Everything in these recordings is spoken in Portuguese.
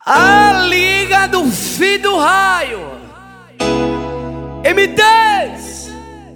A Liga do Filho do Raio. MDs,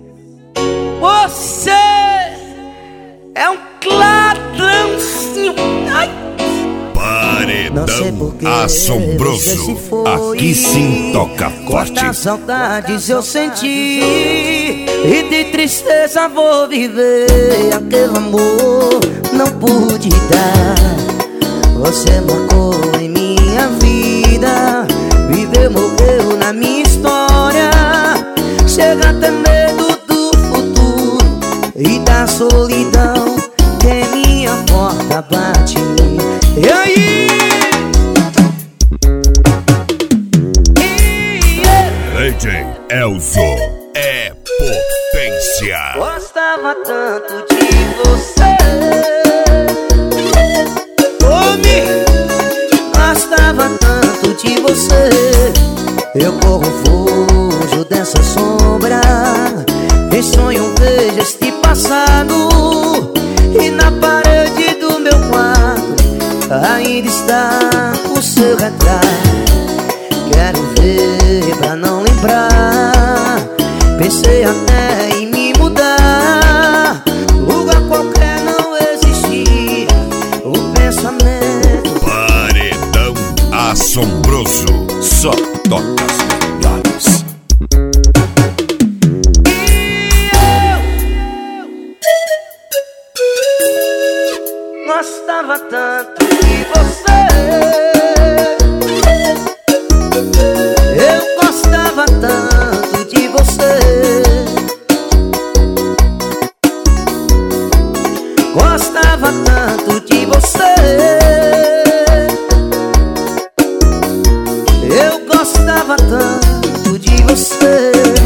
você é um ladrãozinho. Ai. Paredão assombroso. Aqui sim toca forte. Quantas saudades eu senti e de tristeza vou viver. Aquele amor não pude dar. Você marcou em minha vida, viveu, morreu na minha história. Chega até medo do futuro e da solidão que em minha porta bate. E aí? DJ Elzo é potência. Gostava tanto de você. Gostava tanto de você. Eu corro, fujo dessa sombra. Em sonho vejo este passado, e na parede do meu quarto ainda está o seu retrato. Quero ver pra não lembrar. Pensei até em me mudar. Lugar qualquer não existia o pensamento. Paredão assombroso. Só toca as melhores. Gostava tanto de você. Eu gostava tanto de você. Gostava tanto de você. Eu gostava tanto de você.